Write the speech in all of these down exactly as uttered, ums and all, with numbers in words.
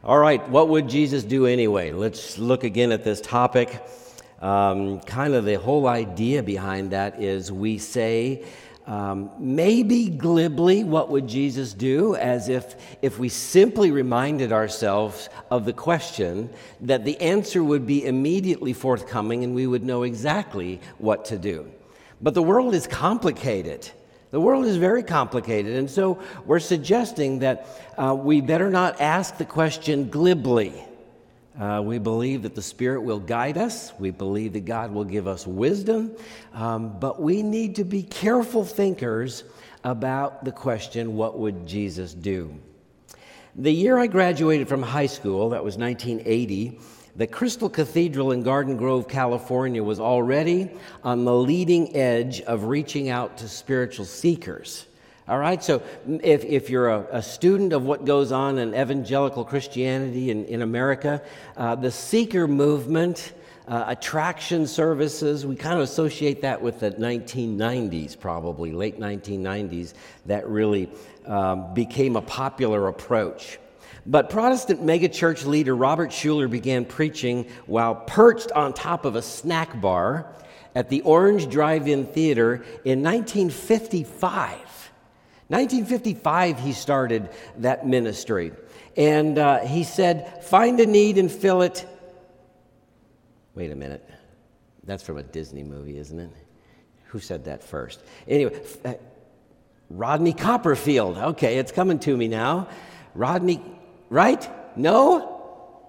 All right, what would Jesus do anyway? Let's look again at this topic. Um, kind of the whole idea behind that is we say, um, maybe glibly, what would Jesus do? As if if we simply reminded ourselves of the question, that the answer would be immediately forthcoming and we would know exactly what to do. But the world is complicated. The world is very complicated, and so we're suggesting that uh, we better not ask the question glibly. Uh, we believe that the Spirit will guide us. We believe that God will give us wisdom, um, but we need to be careful thinkers about the question, what would Jesus do? The year I graduated from high school, that was nineteen eighty, the Crystal Cathedral in Garden Grove, California, was already on the leading edge of reaching out to spiritual seekers. All right, so if, if you're a, a student of what goes on in evangelical Christianity in, in America, uh, the seeker movement, uh, attraction services, we kind of associate that with the nineteen nineties, probably, late nineteen nineties, that really um, became a popular approach. But Protestant megachurch leader Robert Schuller began preaching while perched on top of a snack bar at the Orange Drive-In Theater in nineteen fifty-five. nineteen fifty-five, he started that ministry. And uh, he said, find a need and fill it. Wait a minute. That's from a Disney movie, isn't it? Who said that first? Anyway, uh, Rodney Copperfield. Okay, it's coming to me now. Rodney... Right? No?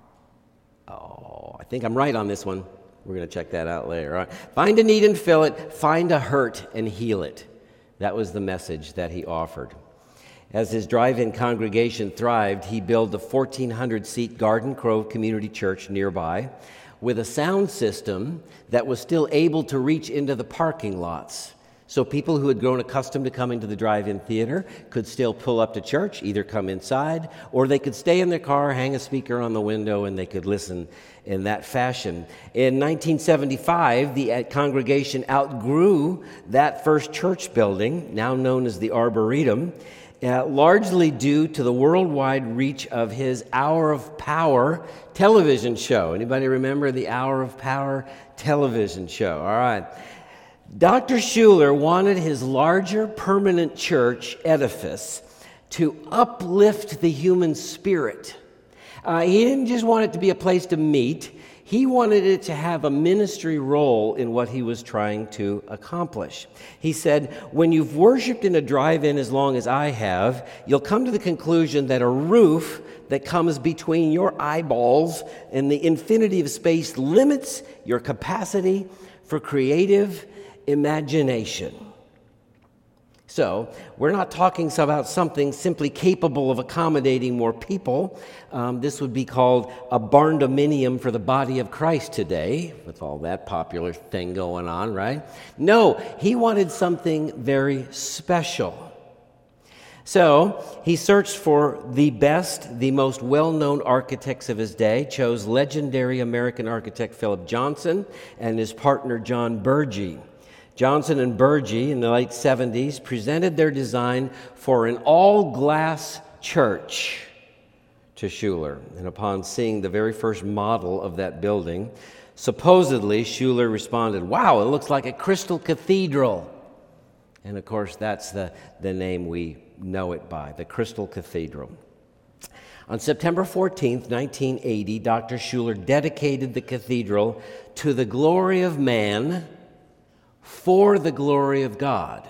Oh, I think I'm right on this one. We're going to check that out later. All right. Find a need and fill it. Find a hurt and heal it. That was the message that he offered. As his drive-in congregation thrived, he built a fourteen hundred seat Garden Grove Community Church nearby with a sound system that was still able to reach into the parking lots. So people who had grown accustomed to coming to the drive-in theater could still pull up to church, either come inside, or they could stay in their car, hang a speaker on the window, and they could listen in that fashion. In nineteen seventy-five, the congregation outgrew that first church building, now known as the Arboretum, uh, largely due to the worldwide reach of his Hour of Power television show. Anybody remember the Hour of Power television show? All right. Doctor Schuller wanted his larger permanent church edifice to uplift the human spirit. Uh, he didn't just want it to be a place to meet. He wanted it to have a ministry role in what he was trying to accomplish. He said, when you've worshiped in a drive-in as long as I have, you'll come to the conclusion that a roof that comes between your eyeballs and the infinity of space limits your capacity for creative imagination. So, we're not talking about something simply capable of accommodating more people. Um, this would be called a barndominium for the body of Christ today, with all that popular thing going on, right? No, he wanted something very special. So, he searched for the best, the most well-known architects of his day, chose legendary American architect Philip Johnson and his partner John Burgee. Johnson and Burgee in the late seventies presented their design for an all-glass church to Schuller. And upon seeing the very first model of that building, supposedly Schuller responded, wow, it looks like a crystal cathedral. And of course, that's the, the name we know it by, the Crystal Cathedral. On September fourteenth, nineteen eighty, Doctor Schuller dedicated the cathedral to the glory of man for the glory of God.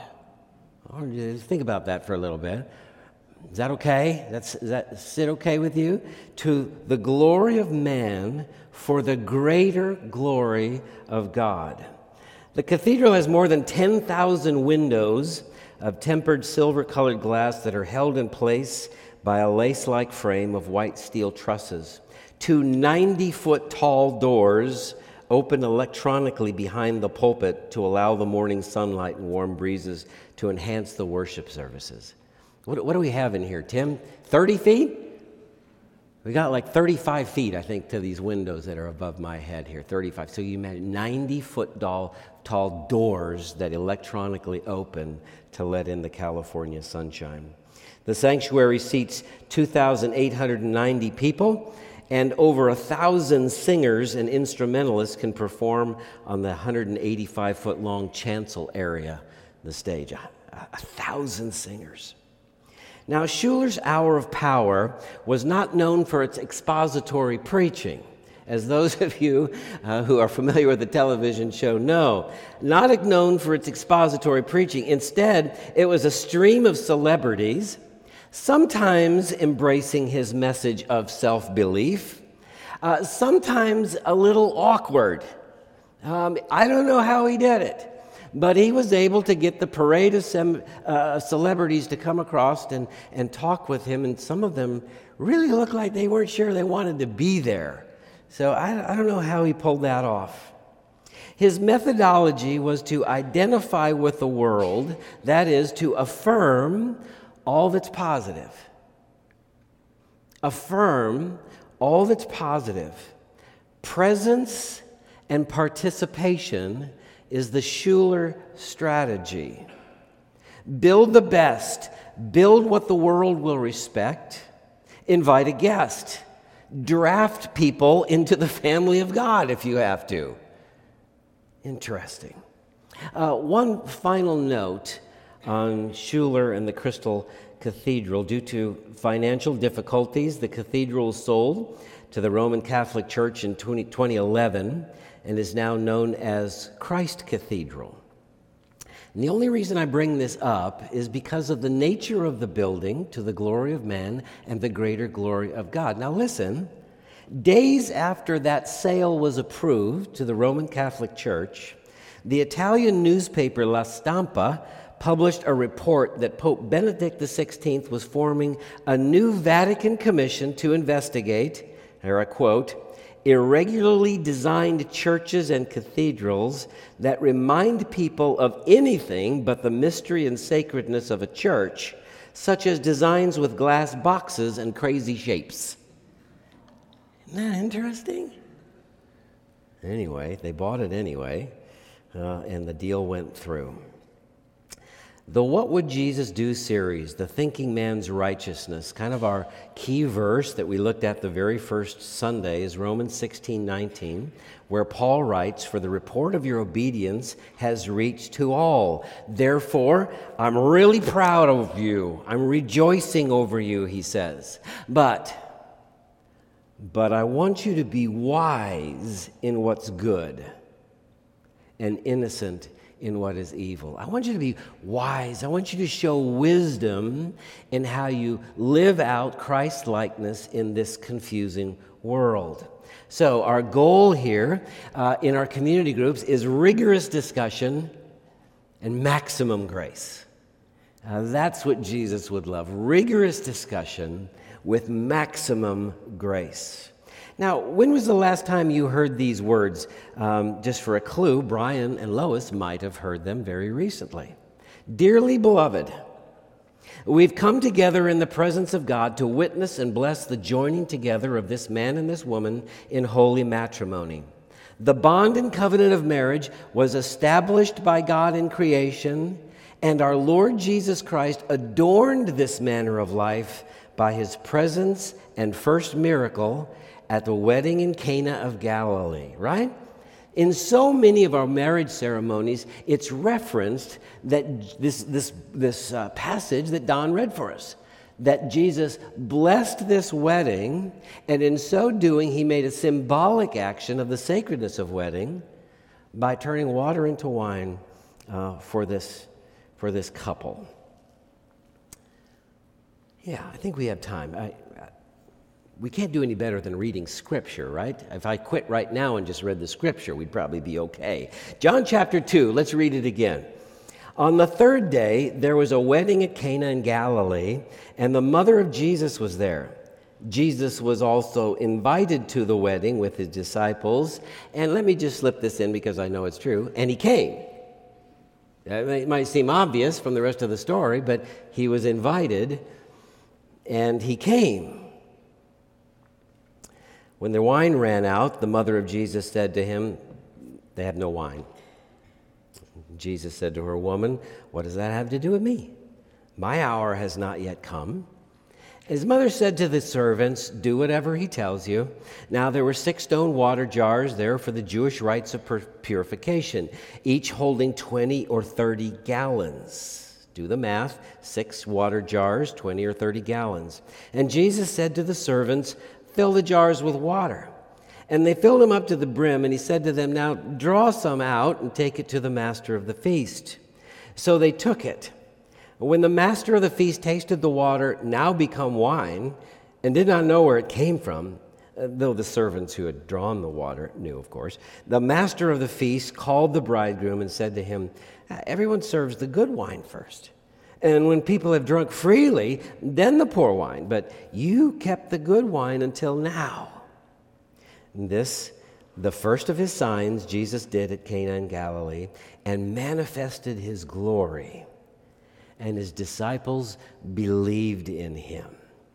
Think about that for a little bit. Is that okay? That's, is that sit okay with you? To the glory of man for the greater glory of God. The cathedral has more than ten thousand windows of tempered silver-colored glass that are held in place by a lace-like frame of white steel trusses. Two ninety-foot tall doors open electronically behind the pulpit to allow the morning sunlight and warm breezes to enhance the worship services. What, what do we have in here, Tim? thirty feet? We got like thirty-five feet, I think, to these windows that are above my head here, thirty-five. So you imagine ninety-foot tall, tall doors that electronically open to let in the California sunshine. The sanctuary seats two thousand eight hundred ninety people, and over a thousand singers and instrumentalists can perform on the one hundred eighty-five foot long chancel area, the stage. A, a thousand singers. Now, Schuller's Hour of Power was not known for its expository preaching, as those of you uh, who are familiar with the television show know. Not known for its expository preaching. Instead, it was a stream of celebrities, sometimes embracing his message of self-belief, uh, sometimes a little awkward. Um, I don't know how he did it. But he was able to get the parade of sem- uh, celebrities to come across and, and talk with him, and some of them really looked like they weren't sure they wanted to be there. So I, I don't know how he pulled that off. His methodology was to identify with the world, that is, to affirm all that's positive. Affirm all that's positive. Presence and participation is the Schuller strategy. Build the best. Build what the world will respect. Invite a guest. Draft people into the family of God if you have to. Interesting. Uh, one final note on Schuller and the Crystal Cathedral. Due to financial difficulties, the cathedral was sold to the Roman Catholic Church in twenty eleven. And is now known as Christ Cathedral. And the only reason I bring this up is because of the nature of the building to the glory of man and the greater glory of God. Now listen, days after that sale was approved to the Roman Catholic Church, the Italian newspaper La Stampa published a report that Pope Benedict the sixteenth was forming a new Vatican commission to investigate, here I quote, irregularly designed churches and cathedrals that remind people of anything but the mystery and sacredness of a church, such as designs with glass boxes and crazy shapes. Isn't that interesting? Anyway, they bought it anyway, uh, and the deal went through. The What Would Jesus Do series, the Thinking Man's Righteousness, kind of our key verse that we looked at the very first Sunday is Romans sixteen nineteen, where Paul writes, "For the report of your obedience has reached to all. Therefore, I'm really proud of you. I'm rejoicing over you," he says. But, but I want you to be wise in what's good and innocent in what is evil. I want you to be wise. I want you to show wisdom in how you live out Christ-likeness in this confusing world. So our goal here uh, in our community groups is rigorous discussion and maximum grace. Uh, that's what Jesus would love, rigorous discussion with maximum grace. Now, when was the last time you heard these words? Um, just for a clue, Brian and Lois might have heard them very recently. Dearly beloved, we've come together in the presence of God to witness and bless the joining together of this man and this woman in holy matrimony. The bond and covenant of marriage was established by God in creation, and our Lord Jesus Christ adorned this manner of life by his presence and first miracle at the wedding in Cana of Galilee, right? In so many of our marriage ceremonies, it's referenced that this, this, this uh, passage that Don read for us, that Jesus blessed this wedding, and in so doing, he made a symbolic action of the sacredness of wedding by turning water into wine uh, for this, for this couple. Yeah, I think we have time. I, We can't do any better than reading Scripture, right? If I quit right now and just read the Scripture, we'd probably be okay. John chapter two, let's read it again. On the third day, there was a wedding at Cana in Galilee, and the mother of Jesus was there. Jesus was also invited to the wedding with his disciples. And let me just slip this in because I know it's true. And he came. It might seem obvious from the rest of the story, but he was invited, and he came. When the wine ran out, the mother of Jesus said to him, "They have no wine." Jesus said to her, "Woman, what does that have to do with me? My hour has not yet come." His mother said to the servants, "Do whatever he tells you." Now there were six stone water jars there for the Jewish rites of pur- purification, each holding twenty or thirty gallons. Do the math. Six water jars, twenty or thirty gallons. And Jesus said to the servants, "Fill the jars with water." And they filled them up to the brim, and he said to them, "Now draw some out and take it to the master of the feast." So they took it. When the master of the feast tasted the water, now become wine, and did not know where it came from, though the servants who had drawn the water knew, of course, the master of the feast called the bridegroom and said to him, "Everyone serves the good wine first, and when people have drunk freely, then the poor wine, but you kept the good wine until now." And this, the first of his signs, Jesus did at Cana in Galilee, and manifested his glory, and his disciples believed in him.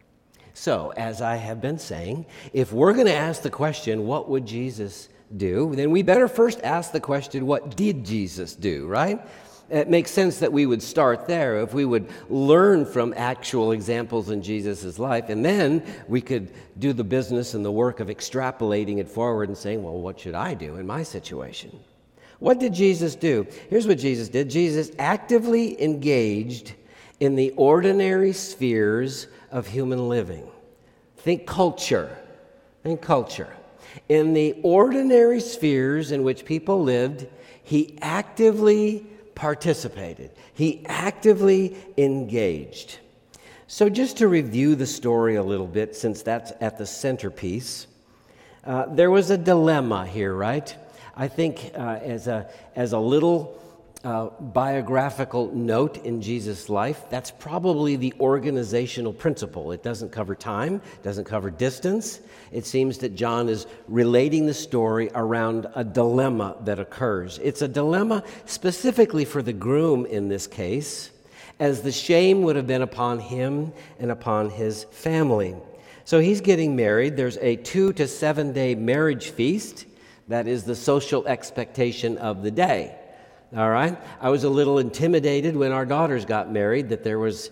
So, as I have been saying, if we're going to ask the question, what would Jesus do? Then we better first ask the question, what did Jesus do, right? It makes sense that we would start there, if we would learn from actual examples in Jesus' life, and then we could do the business and the work of extrapolating it forward and saying, well, what should I do in my situation? What did Jesus do? Here's what Jesus did. Jesus actively engaged in the ordinary spheres of human living. Think culture. Think culture. In the ordinary spheres in which people lived, he actively participated. He actively engaged. So just to review the story a little bit, since that's at the centerpiece, uh, there was a dilemma here, right? I think uh, as a as a little uh, biographical note in Jesus' life, that's probably the organizational principle. It doesn't cover time, doesn't cover distance. It seems that John is relating the story around a dilemma that occurs. It's a dilemma specifically for the groom in this case, as the shame would have been upon him and upon his family. So he's getting married. There's a two to seven day marriage feast. That is the social expectation of the day, all right? I was a little intimidated when our daughters got married that there was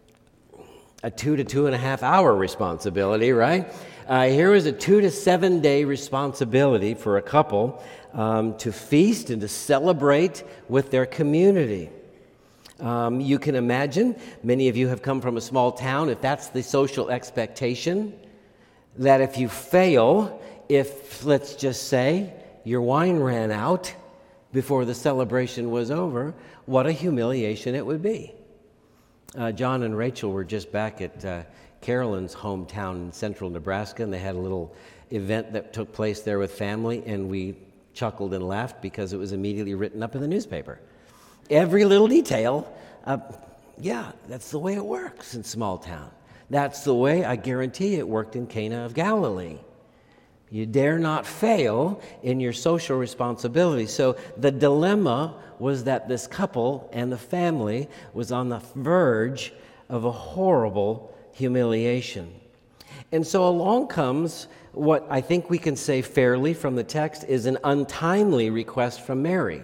a two to two and a half hour responsibility, right? Uh, here was a two to seven day responsibility for a couple um, to feast and to celebrate with their community. Um, you can imagine, many of you have come from a small town, if that's the social expectation, that if you fail, if, let's just say, your wine ran out before the celebration was over, what a humiliation it would be. Uh, John and Rachel were just back at uh, Carolyn's hometown in central Nebraska, and they had a little event that took place there with family, and we chuckled and laughed because it was immediately written up in the newspaper. Every little detail, uh, yeah, that's the way it works in small town. That's the way, I guarantee, it worked in Cana of Galilee. You dare not fail in your social responsibility. So the dilemma was that this couple and the family was on the verge of a horrible humiliation. And so along comes what I think we can say fairly from the text is an untimely request from Mary.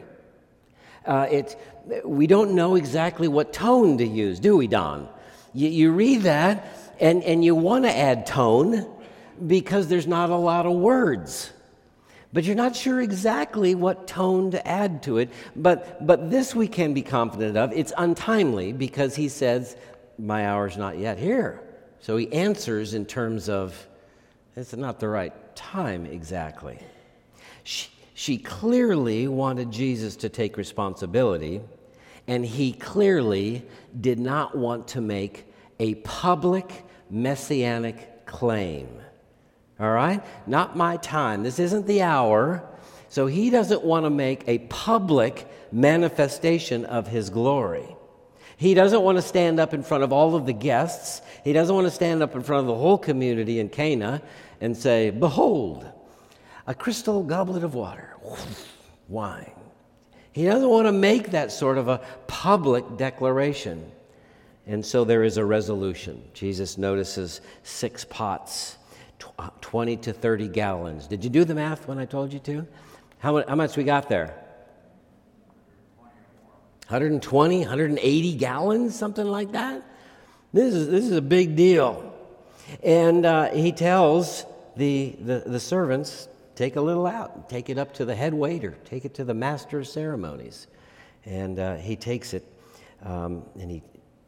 Uh, it, we don't know exactly what tone to use, do we, Don? You, you read that, and, and you want to add tone, because there's not a lot of words. But you're not sure exactly what tone to add to it. But but this we can be confident of. It's untimely because he says, my hour's not yet here. So he answers in terms of, it's not the right time exactly. She, she clearly wanted Jesus to take responsibility, and he clearly did not want to make a public messianic claim. All right? Not my time. This isn't the hour. So he doesn't want to make a public manifestation of his glory. He doesn't want to stand up in front of all of the guests. He doesn't want to stand up in front of the whole community in Cana and say, behold, a crystal goblet of water, wine. He doesn't want to make that sort of a public declaration. And so there is a resolution. Jesus notices six pots, twenty to thirty gallons. Did you do the math when I told you to? How, how much we got there? hundred twenty, one hundred eighty gallons, something like that. This is, this is a big deal. And uh, he tells the, the, the servants, take a little out, take it up to the head waiter, take it to the master of ceremonies. And uh, he takes it um, and he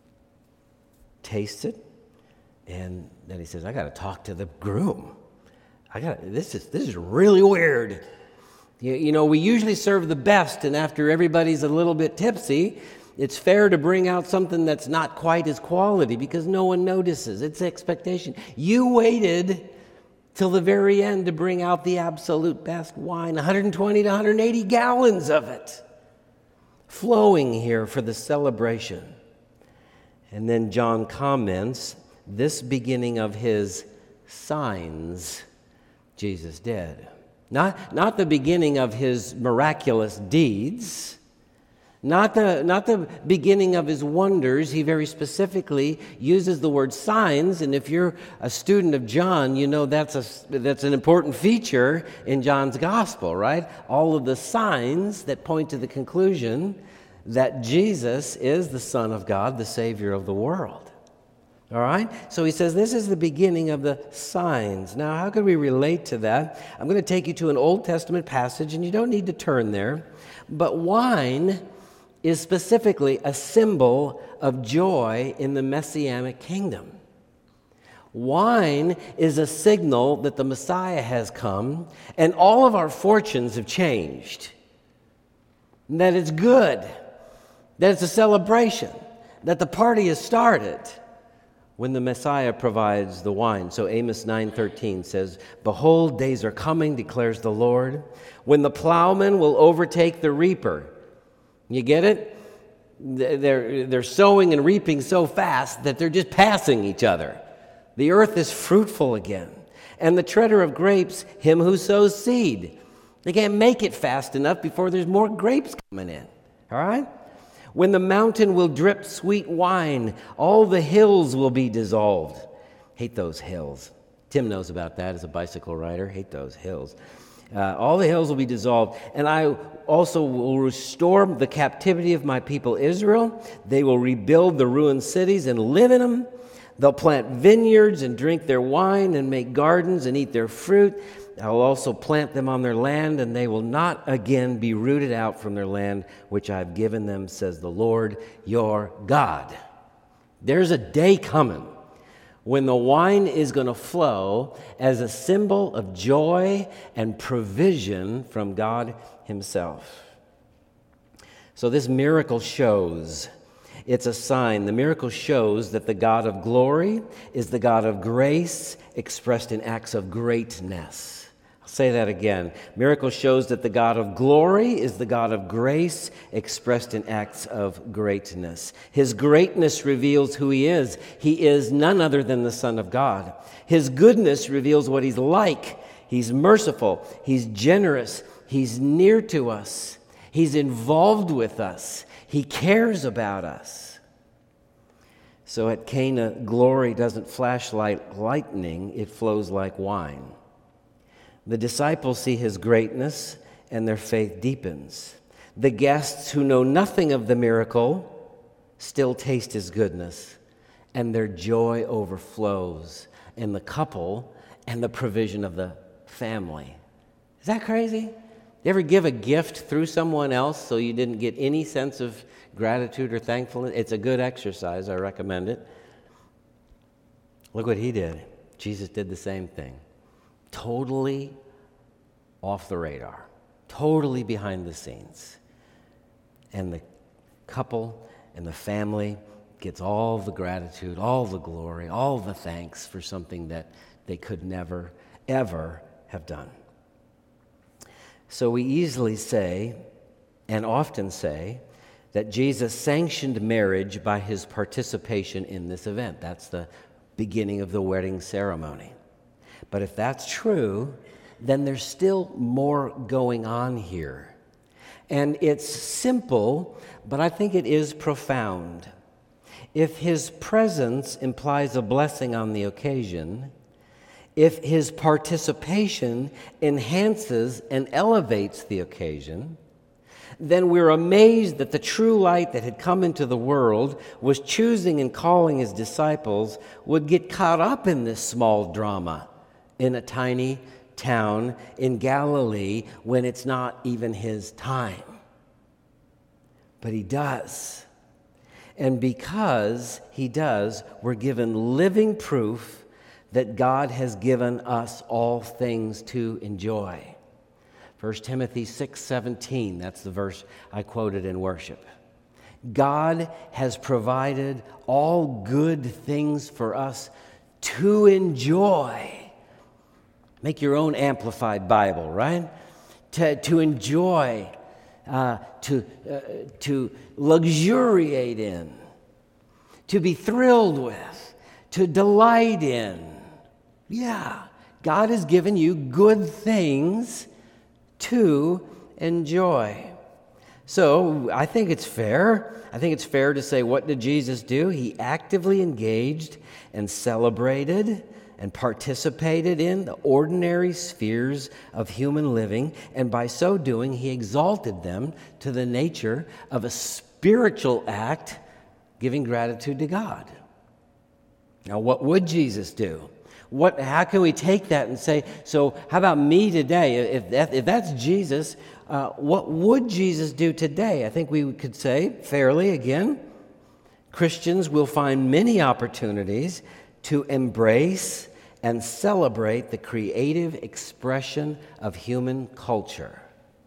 tastes it. And then he says, I got to talk to the groom. I got this is this is really weird. You, you know, we usually serve the best, and after everybody's a little bit tipsy, it's fair to bring out something that's not quite as quality because no one notices. It's expectation. You waited till the very end to bring out the absolute best wine, one hundred twenty to one hundred eighty gallons of it, flowing here for the celebration. And then John comments, this beginning of his signs Jesus did. Not, not the beginning of his miraculous deeds, not the, not the beginning of his wonders. He very specifically uses the word signs, and if you're a student of John, you know that's, a, that's an important feature in John's gospel, right? All of the signs that point to the conclusion that Jesus is the Son of God, the Savior of the world. All right? So he says this is the beginning of the signs. Now, how can we relate to that? I'm going to take you to an Old Testament passage, and you don't need to turn there. But wine is specifically a symbol of joy in the Messianic kingdom. Wine is a signal that the Messiah has come, and all of our fortunes have changed. That it's good, that it's a celebration, that the party has started when the Messiah provides the wine. So Amos nine thirteen says, behold, days are coming, declares the Lord, when the plowman will overtake the reaper. You get it? They're, they're sowing and reaping so fast that they're just passing each other. The earth is fruitful again. And the treader of grapes, him who sows seed. They can't make it fast enough before there's more grapes coming in. All right? When the mountain will drip sweet wine, all the hills will be dissolved. Hate those hills. Tim knows about that as a bicycle rider. Hate those hills. Uh, all the hills will be dissolved. And I also will restore the captivity of my people Israel. They will rebuild the ruined cities and live in them. They'll plant vineyards and drink their wine and make gardens and eat their fruit. I will also plant them on their land, and they will not again be rooted out from their land, which I have given them, says the Lord your God. There's a day coming when the wine is going to flow as a symbol of joy and provision from God himself. So this miracle shows, it's a sign. The miracle shows that the God of glory is the God of grace expressed in acts of greatness. Say that again. Miracle shows that the God of glory is the God of grace expressed in acts of greatness. His greatness reveals who he is. He is none other than the Son of God. His goodness reveals what he's like. He's merciful. He's generous. He's near to us. He's involved with us. He cares about us. So at Cana, glory doesn't flash like lightning. It flows like wine. The disciples see his greatness, and their faith deepens. The guests who know nothing of the miracle still taste his goodness, and their joy overflows in the couple and the provision of the family. Is that crazy? You ever give a gift through someone else so you didn't get any sense of gratitude or thankfulness? It's a good exercise. I recommend it. Look what he did. Jesus did the same thing. Totally off the radar, totally behind the scenes. And the couple and the family gets all the gratitude, all the glory, all the thanks for something that they could never, ever have done. So we easily say, and often say, that Jesus sanctioned marriage by his participation in this event. That's the beginning of the wedding ceremony. But if that's true, then there's still more going on here. And it's simple, but I think it is profound. If his presence implies a blessing on the occasion, if his participation enhances and elevates the occasion, then we're amazed that the true light that had come into the world, was choosing and calling his disciples, would get caught up in this small drama in a tiny town in Galilee when it's not even his time. But he does. And because he does, we're given living proof that God has given us all things to enjoy. First Timothy six seventeen, that's the verse I quoted in worship. God has provided all good things for us to enjoy. Make your own Amplified Bible, right? To, to enjoy, uh, to, uh, to luxuriate in, to be thrilled with, to delight in. Yeah, God has given you good things to enjoy. So I think it's fair. I think it's fair to say, what did Jesus do? He actively engaged and celebrated and participated in the ordinary spheres of human living, and by so doing, he exalted them to the nature of a spiritual act, giving gratitude to God. Now, what would Jesus do? What? How can we take that and say, so how about me today? If, that, if that's Jesus, uh, what would Jesus do today? I think we could say fairly, again, Christians will find many opportunities to embrace and celebrate the creative expression of human culture.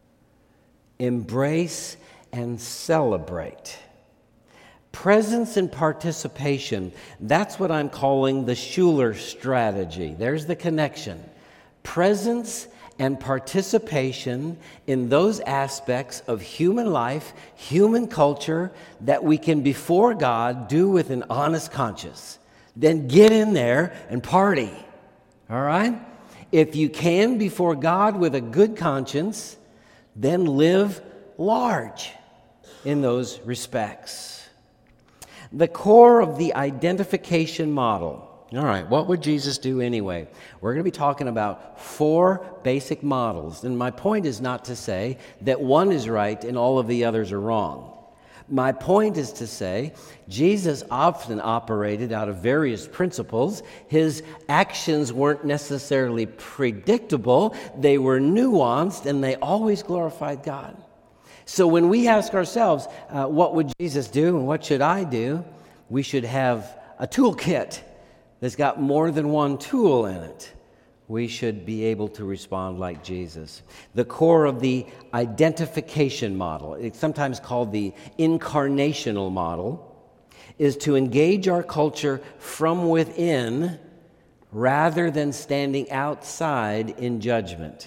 Embrace and celebrate. Presence and participation, that's what I'm calling the Schuller strategy. There's the connection. Presence and participation in those aspects of human life, human culture, that we can, before God, do with an honest conscience. Then get in there and party. All right? If you can, before God, with a good conscience, then live large in those respects. The core of the identification model. All right, what would Jesus do anyway? We're going to be talking about four basic models. And my point is not to say that one is right and all of the others are wrong. My point is to say Jesus often operated out of various principles. His actions weren't necessarily predictable. They were nuanced, and they always glorified God. So when we ask ourselves, uh, what would Jesus do and what should I do? We should have a toolkit that's got more than one tool in it. We should be able to respond like Jesus. The core of the identification model, it's sometimes called the incarnational model, is to engage our culture from within rather than standing outside in judgment.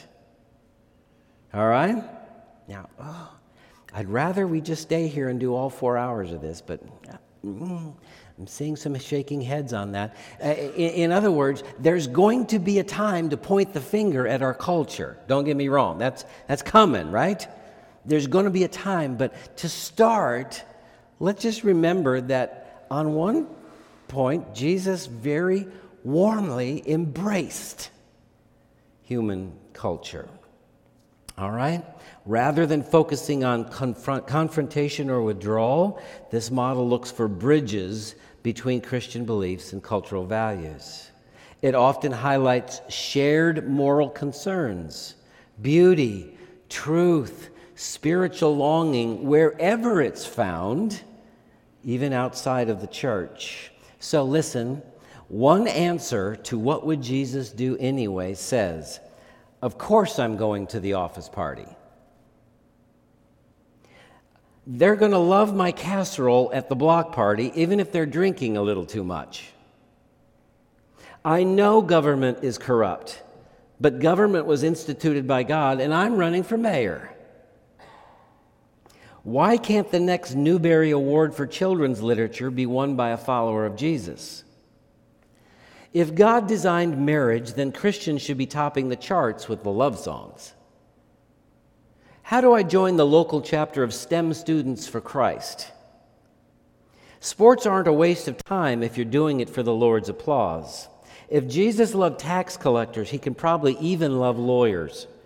All right? Now, oh, I'd rather we just stay here and do all four hours of this, but mm, I'm seeing some shaking heads on that. Uh, in, in other words, there's going to be a time to point the finger at our culture. Don't get me wrong. That's, that's coming, right? There's going to be a time, but to start, let's just remember that on one point, Jesus very warmly embraced human culture. All right? Rather than focusing on confront, confrontation or withdrawal, this model looks for bridges between Christian beliefs and cultural values. It often highlights shared moral concerns, beauty, truth, spiritual longing, wherever it's found, even outside of the church. So listen, one answer to what would Jesus do anyway says, of course I'm going to the office party. They're going to love my casserole at the block party, even if they're drinking a little too much. I know government is corrupt, but government was instituted by God, and I'm running for mayor. Why can't the next Newbery Award for Children's Literature be won by a follower of Jesus? If God designed marriage, then Christians should be topping the charts with the love songs. How do I join the local chapter of STEM Students for Christ? Sports aren't a waste of time if you're doing it for the Lord's applause. If Jesus loved tax collectors, he can probably even love lawyers.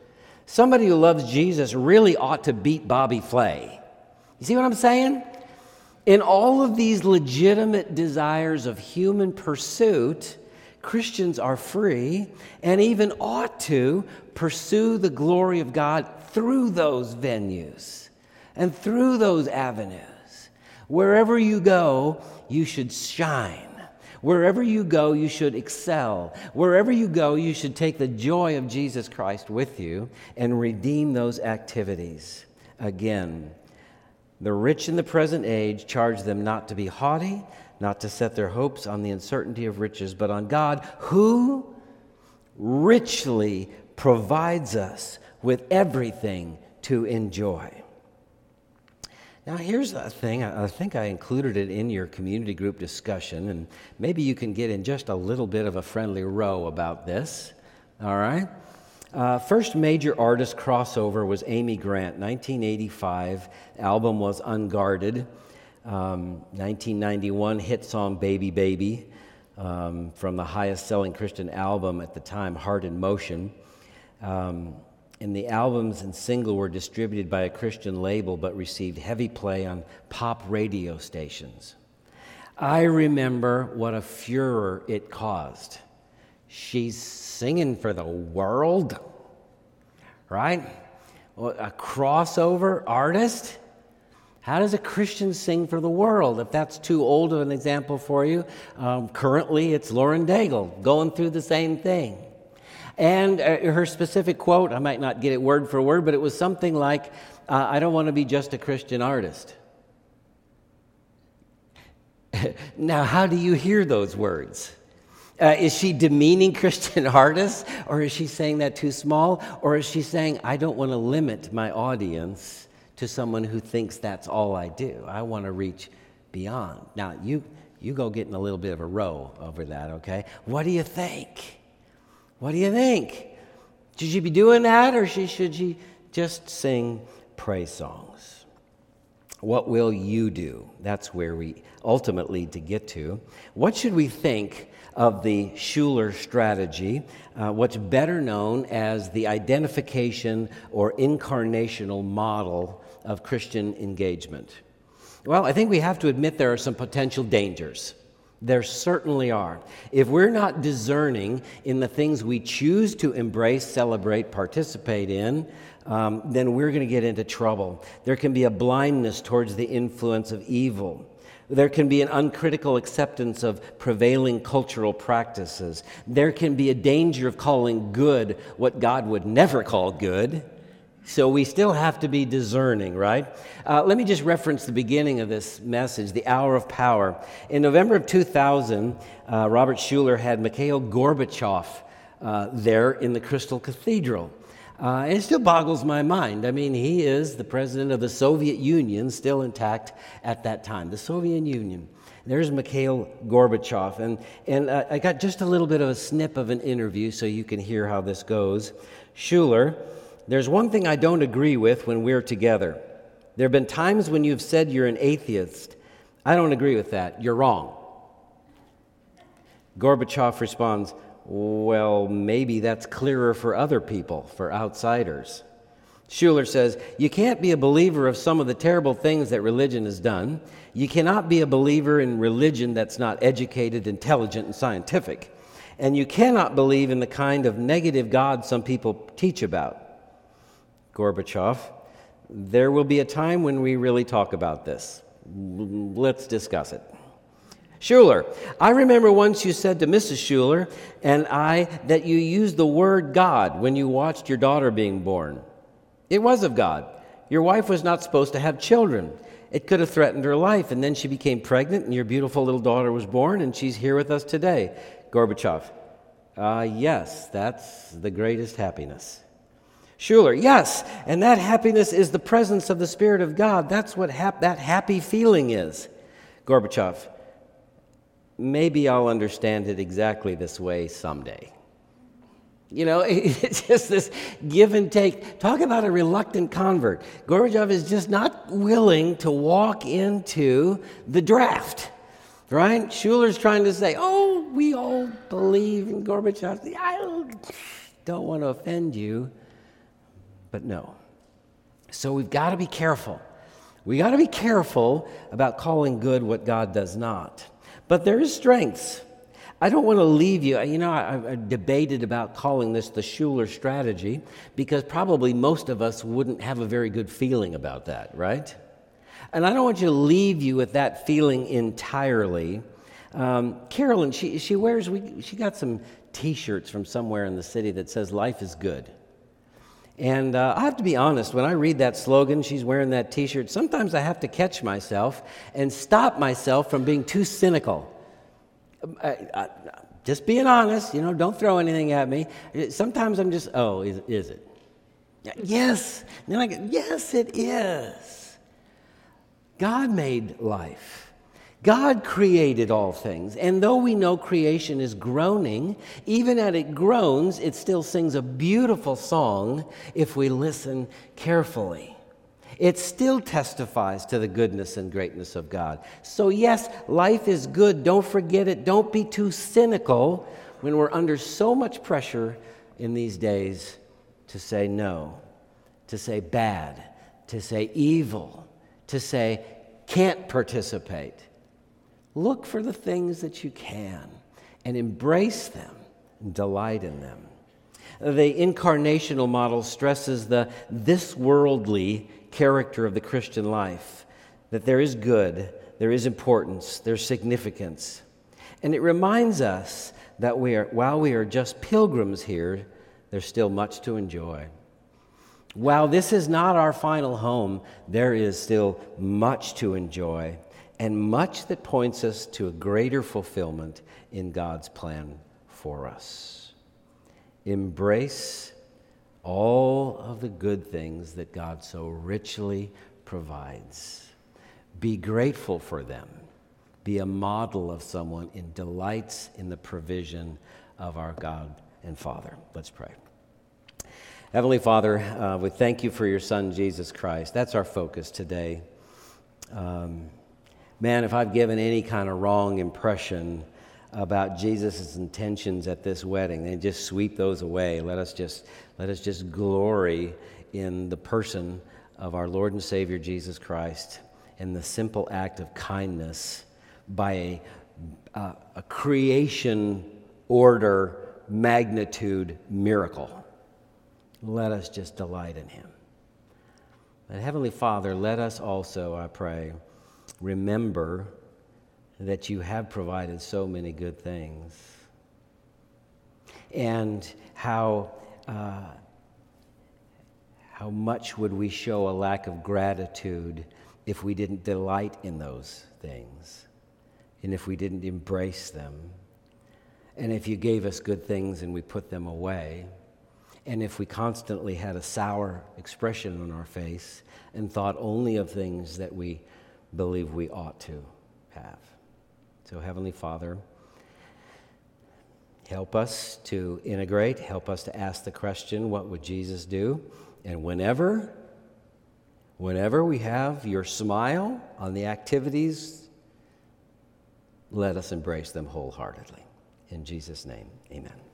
Somebody who loves Jesus really ought to beat Bobby Flay. You see what I'm saying? In all of these legitimate desires of human pursuit, Christians are free and even ought to pursue the glory of God through those venues and through those avenues. Wherever you go, you should shine. Wherever you go, you should excel. Wherever you go, you should take the joy of Jesus Christ with you and redeem those activities. Again, the rich in the present age charge them not to be haughty, not to set their hopes on the uncertainty of riches, but on God, who richly provides us with everything to enjoy. Now, here's a thing. I think I included it in your community group discussion, and maybe you can get in just a little bit of a friendly row about this. All right? Uh, first major artist crossover was Amy Grant, nineteen eighty-five. Album was Unguarded. Um, nineteen ninety-one hit song Baby Baby um, from the highest-selling Christian album at the time, Heart in Motion. Um, And the albums and single were distributed by a Christian label but received heavy play on pop radio stations. I remember what a furor it caused. She's singing for the world, right? A crossover artist? How does a Christian sing for the world? If that's too old of an example for you, um, currently it's Lauren Daigle going through the same thing. And uh, her specific quote, I might not get it word for word, but it was something like, uh, I don't want to be just a Christian artist. Now, how do you hear those words? Uh, is she demeaning Christian artists, or is she saying that too small? Or is she saying, I don't want to limit my audience to someone who thinks that's all I do. I want to reach beyond. Now, you, you go get in a little bit of a row over that, okay? What do you think? What do you think? Should she be doing that, or should she just sing praise songs? What will you do? That's where we ultimately to get to. What should we think of the Schuller strategy, uh, what's better known as the identification or incarnational model of Christian engagement? Well, I think we have to admit there are some potential dangers. There certainly are. If we're not discerning in the things we choose to embrace, celebrate, participate in, um, then we're going to get into trouble. There can be a blindness towards the influence of evil. There can be an uncritical acceptance of prevailing cultural practices. There can be a danger of calling good what God would never call good. So we still have to be discerning, right? Uh, let me just reference the beginning of this message, the hour of power. In November of two thousand, uh, Robert Schuller had Mikhail Gorbachev uh, there in the Crystal Cathedral. Uh, and it still boggles my mind. I mean, he is the president of the Soviet Union, still intact at that time, the Soviet Union. There's Mikhail Gorbachev. And, and uh, I got just a little bit of a snip of an interview so you can hear how this goes. Schuller: there's one thing I don't agree with when we're together. There have been times when you've said you're an atheist. I don't agree with that. You're wrong. Gorbachev responds, well, maybe that's clearer for other people, for outsiders. Schuller says, you can't be a believer of some of the terrible things that religion has done. You cannot be a believer in religion that's not educated, intelligent, and scientific. And you cannot believe in the kind of negative God some people teach about. Gorbachev: there will be a time when we really talk about this. Let's discuss it. Schuller: I remember once you said to Missus Schuller and I that you used the word God when you watched your daughter being born. It was of God. Your wife was not supposed to have children. It could have threatened her life, and then she became pregnant, and your beautiful little daughter was born, and she's here with us today. Gorbachev: uh, yes, that's the greatest happiness. Schuller: yes, and that happiness is the presence of the Spirit of God. That's what hap- that happy feeling is. Gorbachev: maybe I'll understand it exactly this way someday. You know, it's just this give and take. Talk about a reluctant convert. Gorbachev is just not willing to walk into the draft, right? Schuller's trying to say, oh, we all believe in Gorbachev. I don't want to offend you, but no. So we've got to be careful. We got to be careful about calling good what God does not. But there is strengths. I don't want to leave you. You know, I, I debated about calling this the Schuller strategy because probably most of us wouldn't have a very good feeling about that, right? And I don't want you to leave you with that feeling entirely. Um, Carolyn, she she wears, we, she got some T-shirts from somewhere in the city that says life is good. And uh, I have to be honest, when I read that slogan, she's wearing that T-shirt, sometimes I have to catch myself and stop myself from being too cynical. I, I, just being honest, you know, don't throw anything at me. Sometimes I'm just, oh, is, is it? Yes. And then I go, yes, it is. God made life. God created all things. And though we know creation is groaning, even as it groans, it still sings a beautiful song if we listen carefully. It still testifies to the goodness and greatness of God. So yes, life is good. Don't forget it. Don't be too cynical when we're under so much pressure in these days to say no, to say bad, to say evil, to say can't participate. Look for the things that you can and embrace them and delight in them. The incarnational model stresses the this worldly character of the Christian life, that there is good, there is importance, there's significance. And it reminds us that we are, while we are just pilgrims here, there's still much to enjoy. While this is not our final home, there is still much to enjoy and much that points us to a greater fulfillment in God's plan for us. Embrace all of the good things that God so richly provides. Be grateful for them. Be a model of someone who delights in the provision of our God and Father. Let's pray. Heavenly Father, uh, we thank you for your Son, Jesus Christ. That's our focus today. Um, man, if I've given any kind of wrong impression about Jesus' intentions at this wedding, then just sweep those away. Let us just let us just glory in the person of our Lord and Savior Jesus Christ and the simple act of kindness by a, uh, a creation order magnitude miracle. Let us just delight in him. And Heavenly Father, let us also, I pray, remember that you have provided so many good things, and how uh, how much would we show a lack of gratitude if we didn't delight in those things, and if we didn't embrace them, and if you gave us good things and we put them away, and if we constantly had a sour expression on our face and thought only of things that we believe we ought to have. So, Heavenly Father, help us to integrate, help us to ask the question, what would Jesus do? And whenever, whenever we have your smile on the activities, let us embrace them wholeheartedly. In Jesus' name, amen.